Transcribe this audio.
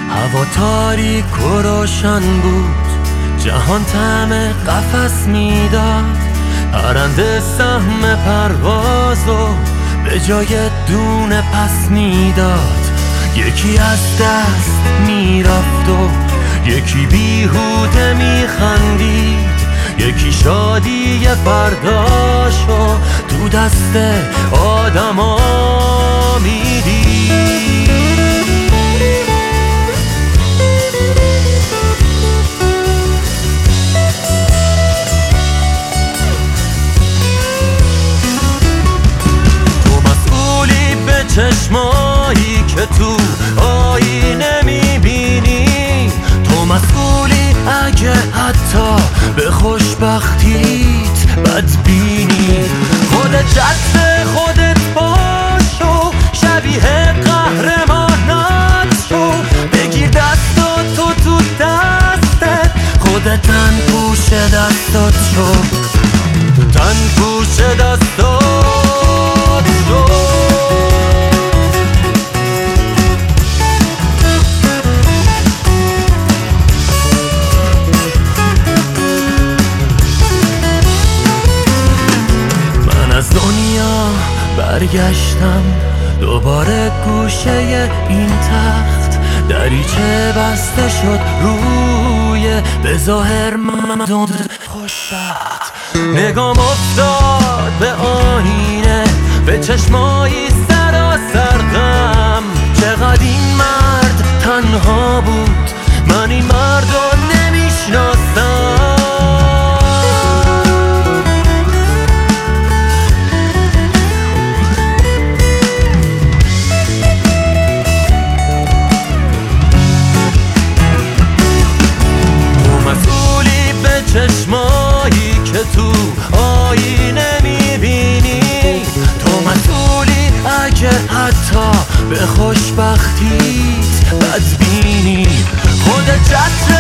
هوا تاریک و روشن بود، جهان طعم قفس میداد، پرنده سهم پروازو به جای دونه پس میداد. یکی از دست میرفت و یکی بیهوده میخندید، یکی شادی فرداشو تو دست آدما میدید. تو مسئولی به چشمایی که تو آینه میبینی، تو مسئولی اگه حتی به خوشبختیت بدبینی. خودت جد خودت باشو، شبیه قهرمانات شو، بگیر دستاتو تو دستت، خودت تن پوش دستات شو، تن پوش دستات شو. از دنیا برگشتم دوباره گوشه این تخت، دریچه بسته شد روی به ظاهر ممدون خوشبخت. نگام افتاد به آینه، به چشمایی سراسر غم، چقدر این مرد تنها بود، من این مرد رو نمیشناسم. چشمایی که تو آینه میبینی، تو مسئولی اگه حتی به خوشبختیت بدبینی. خودت جد